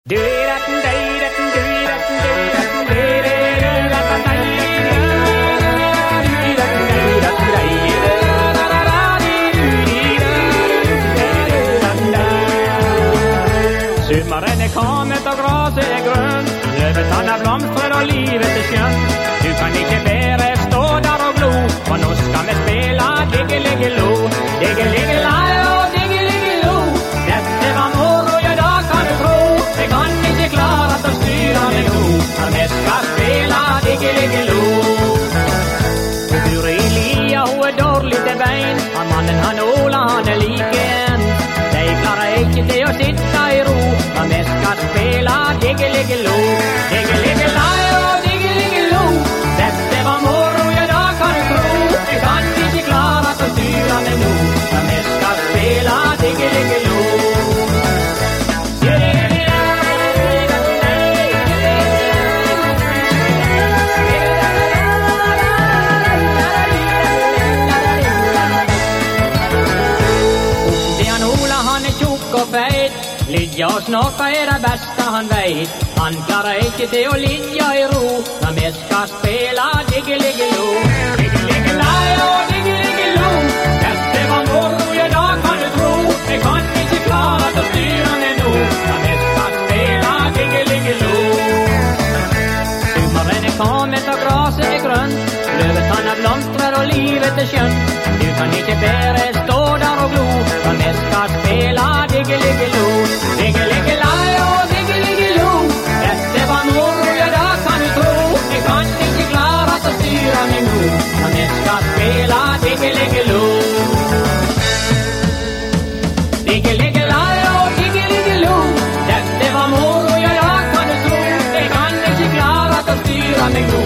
Sommaren är kamet och gräset är grönt, lövet han har blomstrar och livet är skönt. Du kan inte bära stå där och glo, för nu ska vi spela Diggilyggeloo. Diggilyggelaj och Diggilyggeloo. Detta var morgon, ja då kan du tro. Det kan inte klara att styra mig nu, för vi ska spela Diggilyggeloo. Elia, hon är dåligt i bein, han mannen han Ola, han är liken. De klarar inte det att sitta i ro, men vi ska spela Diggilyggeloo. Diggilyggelaj och Diggilyggeloo. Detta var morgon, ja då kan du tro. Vi kan inte klara att styra mig nu, men vi ska spela Diggilyggeloo. Lidja och snaka är det bästa han vet. Han klarar inte det och Lidja i ro, men vi ska spela Diggilyggeloo. Diggilyggelaj och Diggilyggeloo. Detta var morgon, ja då kan du tro. Vi kan inte klara att styra mig nu, men vi ska spela Diggilyggeloo. Sommaren är kamet och gräset är grönt, lövet han har blomstrar och livet är skönt. Du kan inte bära stå där och glo, men vi ska spela Diggilyggeloo. Diggilyggelaj och Diggilyggeloo. Detta var morgon, ja då kan du tro. Vi kan inte klara att styra mig nu, men vi ska spela Diggilyggeloo. Diggilyggelaj och Diggilyggeloo. Detta var morgon, ja då kan du tro. Vi kan inte klara att styra mig nu,